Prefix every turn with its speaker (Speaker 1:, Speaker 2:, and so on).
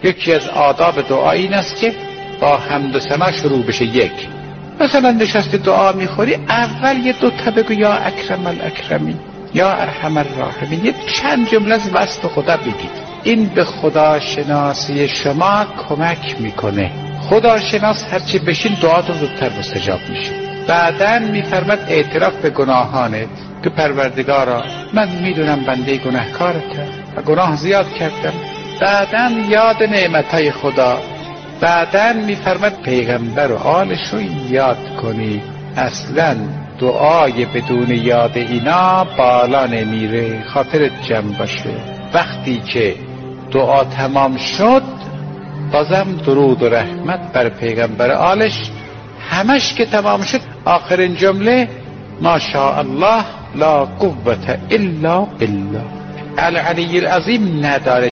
Speaker 1: یکی از آداب دعا این است که با حمد و ثنا شروع بشه. یک، مثلا نشستی دعا میخوری، اول یه دوتا بگو یا اکرم الاکرمین، یا ارحم الراحمین، یه چند جمله از وصف خدا بگید. این به خداشناسی شما کمک میکنه. خداشناس هرچی بشین دعاتون زودتر مستجاب میشه. بعداً میفرماد اعتراف به گناهانت که پروردگارا من میدونم بنده گناهکارتم و گناه زیاد کردم. بعداً یاد نعمتهای خدا. بعداً میفرماد پیغمبر و آلش رو یاد کنی. اصلاً دعای بدون یاد اینا بالا نمیره. خاطرت جمع باشه. وقتی که دعا تمام شد بازم درود و رحمت بر پیغمبر آلش. همش که تمام شد آخرین جمله ما شاء الله لا قوة الا بالله. العلی العظیم نداره